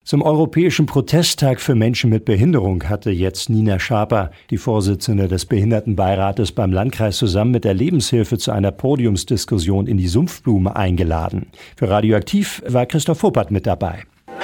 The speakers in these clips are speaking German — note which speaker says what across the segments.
Speaker 1: Zum Europäischen Protesttag für Menschen mit Behinderung hatte jetzt Nina Schaper, die Vorsitzende des Behindertenbeirates beim Landkreis, zusammen mit der Lebenshilfe zu einer Podiumsdiskussion in die Sumpfblume eingeladen. Für Radioaktiv war Christoph Huppert mit dabei.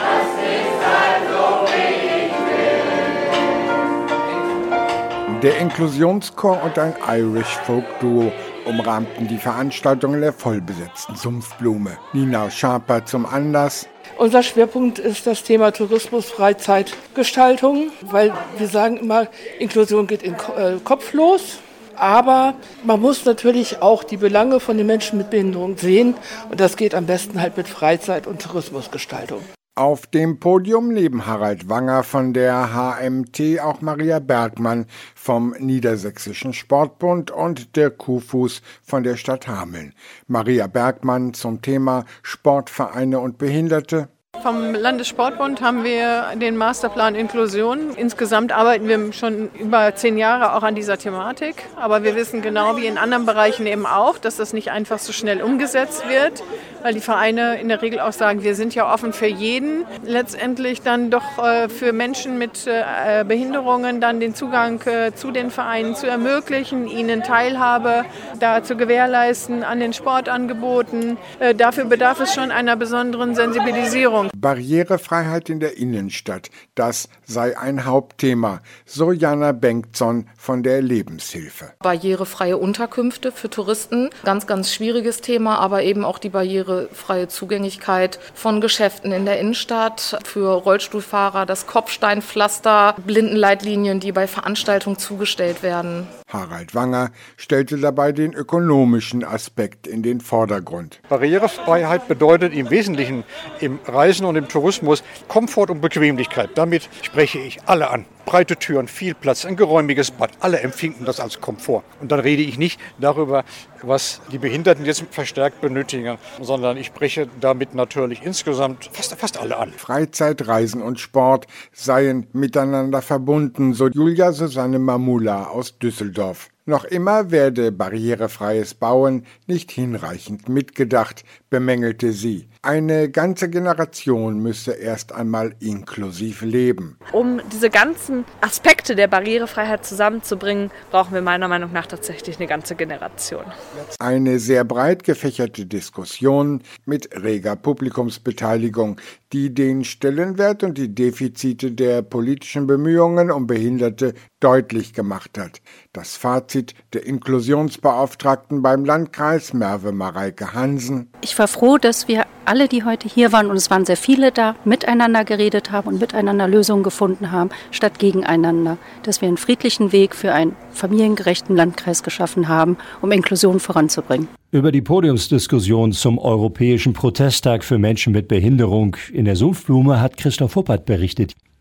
Speaker 2: Der Inklusionschor und ein Irish Folk Duo umrahmten die Veranstaltung in der vollbesetzten Sumpfblume. Nina Schaper zum Anlass.
Speaker 3: Unser Schwerpunkt ist das Thema Tourismus, Freizeitgestaltung, weil wir sagen immer, Inklusion geht in Kopf los. Aber man muss natürlich auch die Belange von den Menschen mit Behinderung sehen. Und das geht am besten halt mit Freizeit- und Tourismusgestaltung.
Speaker 2: Auf dem Podium neben Harald Wanger von der HMT auch Maria Bergmann vom Niedersächsischen Sportbund und Dirk Kuhfuß von der Stadt Hameln. Maria Bergmann zum Thema Sportvereine und Behinderte.
Speaker 4: Vom Landessportbund haben wir den Masterplan Inklusion. Insgesamt arbeiten wir schon über 10 Jahre auch an dieser Thematik. Aber wir wissen genau wie in anderen Bereichen eben auch, dass das nicht einfach so schnell umgesetzt wird, weil die Vereine in der Regel auch sagen, wir sind ja offen für jeden. Letztendlich dann doch für Menschen mit Behinderungen dann den Zugang zu den Vereinen zu ermöglichen, ihnen Teilhabe da zu gewährleisten an den Sportangeboten. Dafür bedarf es schon einer besonderen Sensibilisierung.
Speaker 2: Barrierefreiheit in der Innenstadt, das sei ein Hauptthema, so Jana Bengtson von der Lebenshilfe.
Speaker 5: Barrierefreie Unterkünfte für Touristen, ganz, ganz schwieriges Thema, aber eben auch die barrierefreie Zugänglichkeit von Geschäften in der Innenstadt, für Rollstuhlfahrer das Kopfsteinpflaster, Blindenleitlinien, die bei Veranstaltungen zugestellt werden.
Speaker 2: Harald Wanger stellte dabei den ökonomischen Aspekt in den Vordergrund.
Speaker 6: Barrierefreiheit bedeutet im Wesentlichen im Reisen und im Tourismus Komfort und Bequemlichkeit. Damit spreche ich alle an. Breite Türen, viel Platz, ein geräumiges Bad. Alle empfinden das als Komfort. Und dann rede ich nicht darüber, was die Behinderten jetzt verstärkt benötigen, sondern ich spreche damit natürlich insgesamt fast alle an.
Speaker 2: Freizeit, Reisen und Sport seien miteinander verbunden, so Julia Susanne Mamula aus Düsseldorf. Noch immer werde barrierefreies Bauen nicht hinreichend mitgedacht, bemängelte sie. Eine ganze Generation müsse erst einmal inklusiv leben.
Speaker 7: Um diese ganzen Aspekte der Barrierefreiheit zusammenzubringen, brauchen wir meiner Meinung nach tatsächlich eine ganze Generation.
Speaker 2: Eine sehr breit gefächerte Diskussion mit reger Publikumsbeteiligung, die den Stellenwert und die Defizite der politischen Bemühungen um Behinderte deutlich gemacht hat. Das Fazit der Inklusionsbeauftragten beim Landkreis, Merve Mareike Hansen.
Speaker 8: Ich war froh, dass wir alle, die heute hier waren, und es waren sehr viele da, miteinander geredet haben und miteinander Lösungen gefunden haben, statt gegeneinander. Dass wir einen friedlichen Weg für einen familiengerechten Landkreis geschaffen haben, um Inklusion voranzubringen.
Speaker 1: Über die Podiumsdiskussion zum Europäischen Protesttag für Menschen mit Behinderung in der Sumpfblume hat Christoph Huppert berichtet.